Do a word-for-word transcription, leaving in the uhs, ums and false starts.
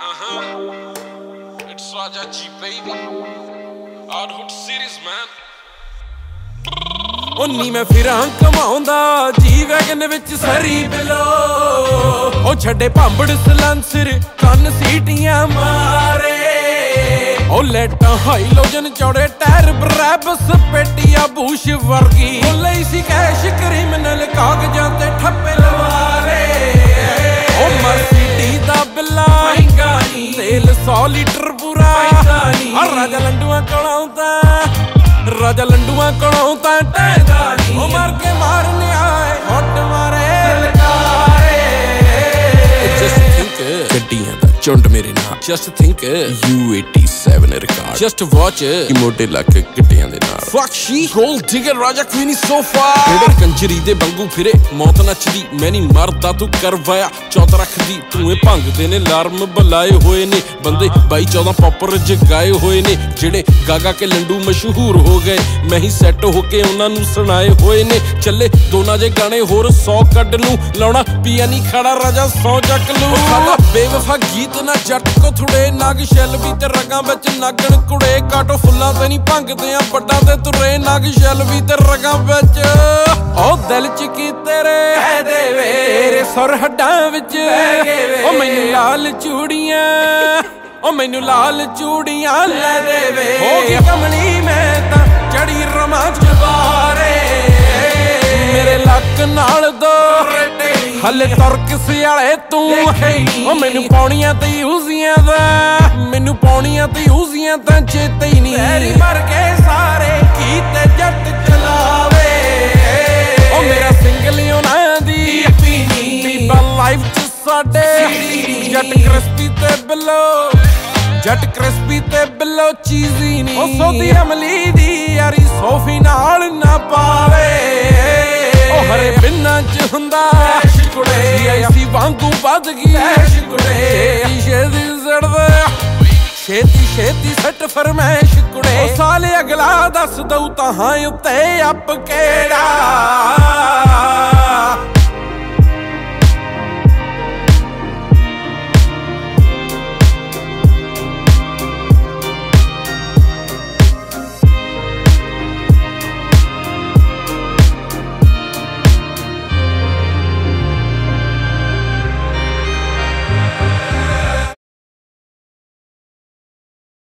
Uh-huh. It's Raja G, baby. Outhood series, man. ਉਨੀ ਮੈਂ ਫਿਰਾਂ ਕਮਾਉਂਦਾ ਜੀ ਵੈਗਨ ਵਿੱਚ ਸਰੀ ਬਿਲੋ ਉਹ ਛੱਡੇ ਭਾਂਬੜ ਸਲੰਸਰ ਕੰਨ ਸੀਟੀਆਂ ਮਾਰੇ ਉਹ ਲੈਟਾਂ ਹਾਈਲੋਜਨ ਚੌੜੇ ਟਾਇਰ ਬਰੈਬਸ ਪੇਟੀਆਂ ਬੂਸ਼ ਵਰਗੀ ਉਹ ਲਈ ਸੀ ਕੈਸ਼ ਕ੍ਰਿਮੀਨਲ ਕਾਗਜ਼ਾਂ ਤੇ ਠੱਪੇ ਲਵਾਰੇ ਉਹ ਮਰਸੀਡੀ ਦਾ ਬਿੱਲਾ ਮਹਿੰਗਾ ਨੀ ਤੇਲ ਸੌ ਲੀਟਰ ਪੂਰਾ ਆ ਰਾਜਾ ਲੰਡੂਆਂ ਕੋਲੋਂ ਤਾਂ ਰਾਜਾ ਲੰਡੂਆਂ ਕੋਲੋਂ ਤਾਂ ਟਹਿਦਾ ਨੀ ਉਹ ਮਰ ਕੇ ਮਾਰਨੇ ਆਏ ਹੱਟ ਮਾਰੇ ਲਲਕਾਰੇ ਜਸਟ ਥਿੰਕ ਗੱਡੀਆਂ ਦਾ ਝੁੰਡ ਮੇਰੇ ਨਾਲ just think you eighty seven record just watch ਇਮੋਟੇ ਲੱਕ ਗੱਡੀਆਂ ਦੇ ਨਾਲ ਫੱਕ ਸ਼ੀ ਗੋਲਡ ਡਿਗਰ ਰਾਜਾ ਕੁਈਨੀ ਸੋਫਾ ਜਿਹੜੇ ਕੰਜਰੀ ਦੇ ਵਾਂਗੂ ਫਿਰੇ ਮੌਤ ਨੱਚਦੀ ਮੈਂ ਨਹੀਂ ਮਰਦਾ ਤੂੰ ਕਰਵਾਇਆ ਚੌਥ ਰੱਖਦੀ ਤੂੰ ਇਹ ਭੰਗਦੇ ਨੇ ਲਾਰਮ ਬੁਲਾਏ ਹੋਏ ਨੇ ਬੰਦੇ ਬਾਈ ਚੌਦਾਂ ਪੌਪਰ ਜਗਾਏ ਹੋਏ ਨੇ ਜਿਹੜੇ ਗਾਗਾ ਕੇ ਲੰਡੂ ਮਸ਼ਹੂਰ ਹੋ ਗਏ ਮੈਂ ਹੀ ਸੈੱਟ ਹੋ ਕੇ ਉਹਨਾਂ ਨੂੰ ਸੁਣਾਏ ਹੋਏ ਨੇ ਚੱਲੇ ਦੋਨਾਂ ਜੇ ਗਾਣੇ ਹੋਰ ਸੌ ਕੱਢ ਨੂੰ ਲਾਉਣਾ ਪੀਆ ਨਹੀਂ ਖੜਾ ਰਾਜਾ ਸੌ ਚੱਕ ਲੂ ਸਾਡਾ ਬੇਵਫਾ ਗੀਤ ਨਾ ਜੱਟ ਕੋ ਥੁੜੇ ਨਾਗ ਸ਼ੈਲ ਵੀ ਤੇ ਰਗਾਂ ਵਿੱਚ ਨਾਗਣ ਕੁੜੇ ਕਾਟੋ ਫੁੱਲਾਂ ਤੇ ਨਹੀਂ ਭੰਗਦੇ ਆ ਵੱਡਾ ਤੇ ਤੁਰੇ ਨਾਗ ਸ਼ੈਲ ਵੀ ਤੇ ਰਗਾਂ ਵਿੱਚ ਉਹ ਦਿਲ ਚ ਕੀ ਤੇਰੇ ਕਹਿ ਦੇਵੇ ਤੇਰੇ ਸੁਰ ਹੱਡਾਂ ਵਿੱਚ ਉਹ ਮੈਨੂੰ ਲਾਲ ਚੂੜੀਆਂ ਉਹ ਮੈਨੂੰ ਲਾਲ ਚੂੜੀਆਂ ਲੈ ਦੇਵੇ ਹੋ ਗਈ ਕਮਲੀ ਮੈਂ ਤਾਂ ਚੜੀ ਰਮਾਂ ਚਵਾਰੇ ਮੇਰੇ ਲੱਕ ਨਾਲ ਦੋ ਹਲੇ ਤੁਰ ਕਿਸੇ ਵਾਲੇ ਤੂੰ ਉਹ ਮੈਨੂੰ ਪਾਉਣੀਆਂ ਤੇ ਯੂਜ਼ੀਆਂ ਦਾ ਮੈਨੂੰ ਪਾਉਣੀਆਂ ਤੇ ਯੂਜ਼ੀਆਂ ਤਾਂ ਚੇਤੇ ਹੀ ਨਹੀਂ ਤੇਰੀ ਮਰ ਕੇ ਸਾਰੇ ਕੀਤੇ ਜੱਟ ਚਲਾਵੇ ਉਹ ਮੇਰਾ ਸਿੰਗਲ ਉਹਨਾਂ ਦੀ ਬੀਬਾ ਲਾਈਫ ਚ ਸਾਡੇ ਜੱਟ ਕ੍ਰਿਸਪੀ ਤੇ ਬਿੱਲੋ ਜੱਟ ਕ੍ਰਿਸਪੀ ਤੇ ਬਿੱਲੋ ਚੀਜ਼ੀ ਨਹੀਂ ਉਹ ਸੋਦੀ ਅਮਲੀ ਦੀ ਯਾਰੀ ਸੋਫੀ ਨਾਲ ਨਾ ਪਾਵੇ ਉਹ ਹਰੇ ਬਿੰਨਾਂ ਚ ਹੁੰਦਾ ਕੁੜੇ ਐਸੀ ਵਾਂਗੂ ਵੱਧ ਗਈ ਛੇਤੀ ਛੇਤੀ ਸੜਦਾ ਛੇਤੀ ਛੇਤੀ ਸੱਟ ਫਰਮੈਸ਼ ਕੁੜੇ ਉਹ ਸਾਲੇ ਅਗਲਾ ਦੱਸ ਦਊ ਤਾਂ ਹਾਂ ਉੱਤੇ ਅੱਪ ਕਿਹੜਾ